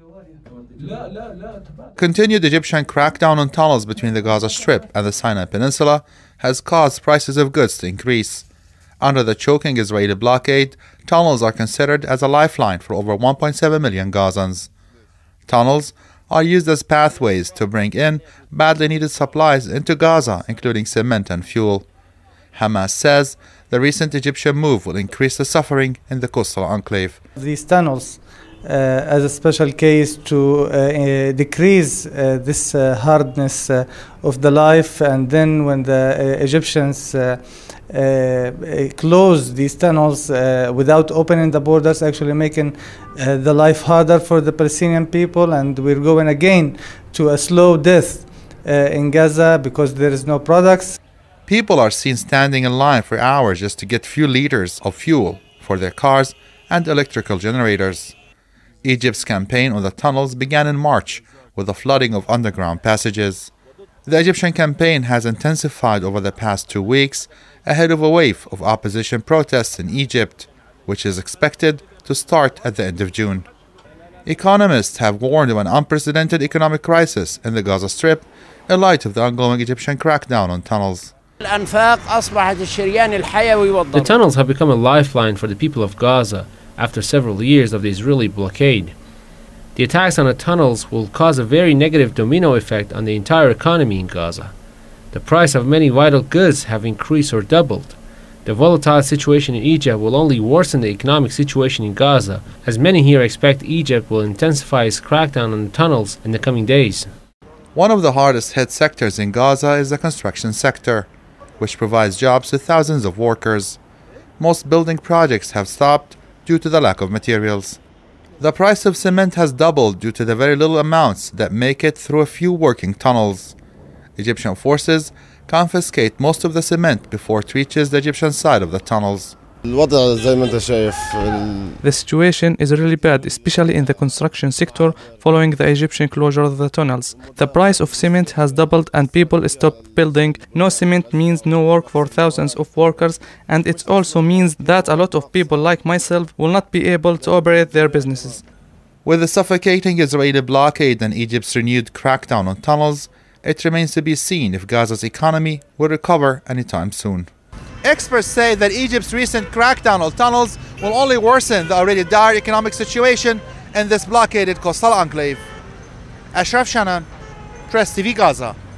Continued Egyptian crackdown on tunnels between the Gaza Strip and the Sinai Peninsula has caused prices of goods to increase. Under the choking Israeli blockade, tunnels are considered as a lifeline for over 1.7 million Gazans. Tunnels are used as pathways to bring in badly needed supplies into Gaza, including cement and fuel. Hamas says the recent Egyptian move will increase the suffering in the coastal enclave. These tunnels as a special case to decrease this hardness of the life, and then when the Egyptians close these tunnels without opening the borders, actually making the life harder for the Palestinian people, and we're going again to a slow death in Gaza because there is no products. People are seen standing in line for hours just to get few liters of fuel for their cars and electrical generators. Egypt's campaign on the tunnels began in March with the flooding of underground passages. The Egyptian campaign has intensified over the past 2 weeks ahead of a wave of opposition protests in Egypt, which is expected to start at the end of June. Economists have warned of an unprecedented economic crisis in the Gaza Strip in light of the ongoing Egyptian crackdown on tunnels. The tunnels have become a lifeline for the people of Gaza after several years of the Israeli blockade. The attacks on the tunnels will cause a very negative domino effect on the entire economy in Gaza. The price of many vital goods have increased or doubled. The volatile situation in Egypt will only worsen the economic situation in Gaza, as many here expect Egypt will intensify its crackdown on the tunnels in the coming days. One of the hardest hit sectors in Gaza is the construction sector, which provides jobs to thousands of workers. Most building projects have stopped due to the lack of materials. The price of cement has doubled due to the very little amounts that make it through a few working tunnels. Egyptian forces confiscate most of the cement before it reaches the Egyptian side of the tunnels. The situation is really bad, especially in the construction sector following the Egyptian closure of the tunnels. The price of cement has doubled and people stopped building. No cement means no work for thousands of workers, and it also means that a lot of people like myself will not be able to operate their businesses. With the suffocating Israeli blockade and Egypt's renewed crackdown on tunnels, it remains to be seen if Gaza's economy will recover anytime soon. Experts say that Egypt's recent crackdown on tunnels will only worsen the already dire economic situation in this blockaded coastal enclave. Ashraf Shannan, Press TV Gaza.